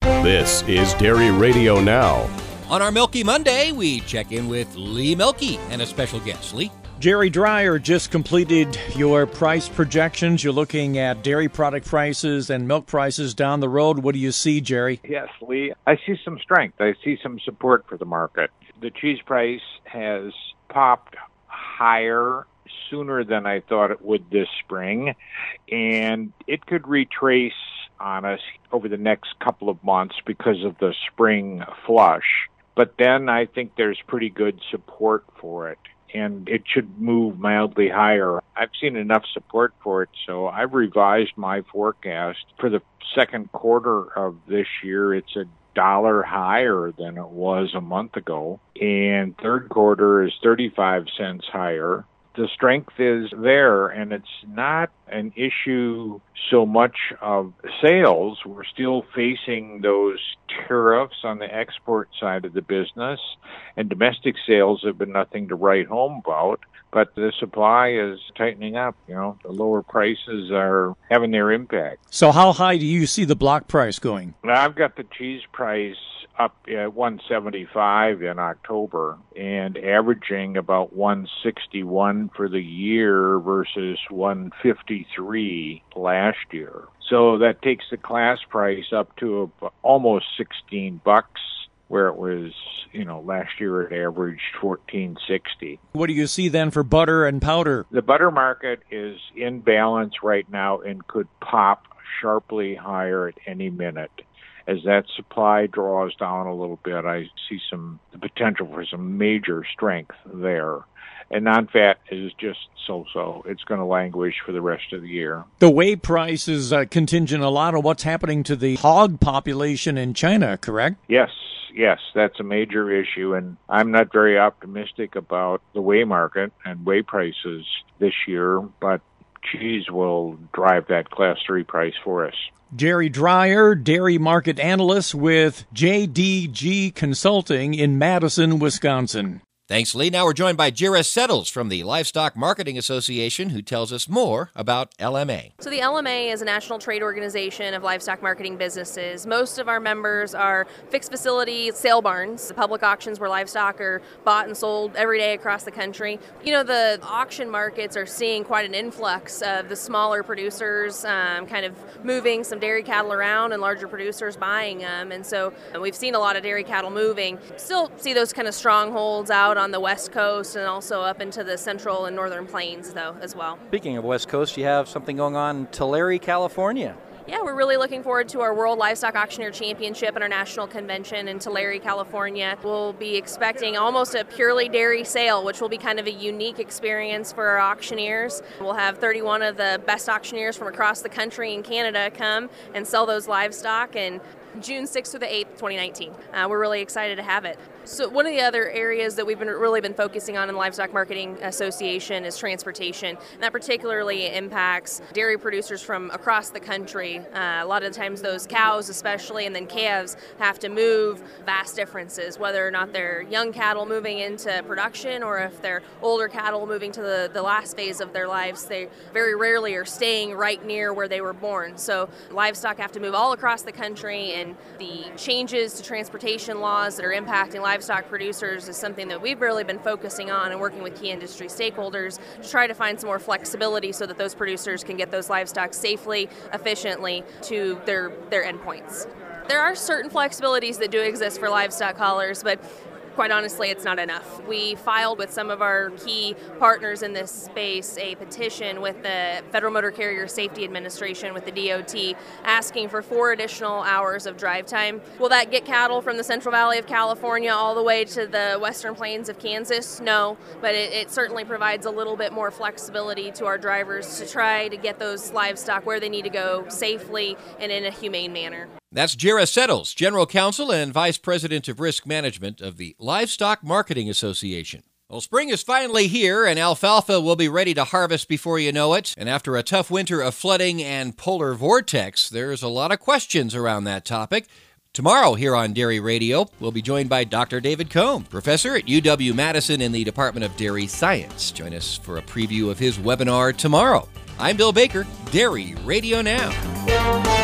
This is Dairy Radio Now. On our Milky Monday, we check in with Lee Milky and a special guest. Lee? Jerry Dreyer just completed your price projections. You're looking at dairy product prices and milk prices down the road. What do you see, Jerry? Yes, Lee. I see some strength. I see some support for the market. The cheese price has popped higher sooner than I thought it would this spring, and it could retrace on us over the next couple of months because of the spring flush. But then I think there's pretty good support for it, and it should move mildly higher. I've seen enough support for it, so I've revised my forecast. For the second quarter of this year, it's $1 higher than it was a month ago, and third quarter is 35 cents higher. The strength is there, and it's not an issue so much of sales. We're still facing those tariffs on the export side of the business, and domestic sales have been nothing to write home about. But the supply is tightening up. The lower prices are having their impact. So how high do you see the block price going? Now, I've got the cheese price up at $175 in October and averaging about $161 for the year versus $153 last year. So that takes the class price up to almost $16, where it was, last year it averaged $14.60. What do you see then for butter and powder? The butter market is in balance right now and could pop sharply higher at any minute. As that supply draws down a little bit, I see the potential for some major strength there. And non-fat is just so-so. It's going to languish for the rest of the year. The whey price is contingent a lot on what's happening to the hog population in China, correct? Yes, that's a major issue, and I'm not very optimistic about the whey market and whey prices this year, but cheese will drive that Class 3 price for us. Jerry Dreyer, dairy market analyst with JDG Consulting in Madison, Wisconsin. Thanks, Lee. Now we're joined by Jira Settles from the Livestock Marketing Association, who tells us more about LMA. So the LMA is a national trade organization of livestock marketing businesses. Most of our members are fixed facility sale barns, the public auctions where livestock are bought and sold every day across the country. The auction markets are seeing quite an influx of the smaller producers kind of moving some dairy cattle around and larger producers buying them. And so we've seen a lot of dairy cattle moving. Still see those kind of strongholds out on the West Coast and also up into the central and northern plains, though, as well. Speaking of West Coast, you have something going on in Tulare, California. Yeah, we're really looking forward to our World Livestock Auctioneer Championship and our national convention in Tulare, California. We'll be expecting almost a purely dairy sale, which will be kind of a unique experience for our auctioneers. We'll have 31 of the best auctioneers from across the country and Canada come and sell those livestock in June 6th through the 8th, 2019. We're really excited to have it. So one of the other areas that we've really been focusing on in the Livestock Marketing Association is transportation. And that particularly impacts dairy producers from across the country. A lot of the times those cows especially and then calves have to move, vast differences, whether or not they're young cattle moving into production or if they're older cattle moving to the last phase of their lives. They very rarely are staying right near where they were born. So livestock have to move all across the country, and the changes to transportation laws that are impacting livestock producers is something that we've really been focusing on and working with key industry stakeholders to try to find some more flexibility so that those producers can get those livestock safely, efficiently to their endpoints. There are certain flexibilities that do exist for livestock haulers, but quite honestly, it's not enough. We filed with some of our key partners in this space a petition with the Federal Motor Carrier Safety Administration, with the DOT, asking for 4 additional hours of drive time. Will that get cattle from the Central Valley of California all the way to the Western Plains of Kansas? No, but it certainly provides a little bit more flexibility to our drivers to try to get those livestock where they need to go safely and in a humane manner. That's Jira Settles, General Counsel and Vice President of Risk Management of the Livestock Marketing Association. Well, spring is finally here, and alfalfa will be ready to harvest before you know it. And after a tough winter of flooding and polar vortex, there's a lot of questions around that topic. Tomorrow here on Dairy Radio, we'll be joined by Dr. David Cohn, professor at UW-Madison in the Department of Dairy Science. Join us for a preview of his webinar tomorrow. I'm Bill Baker, Dairy Radio Now.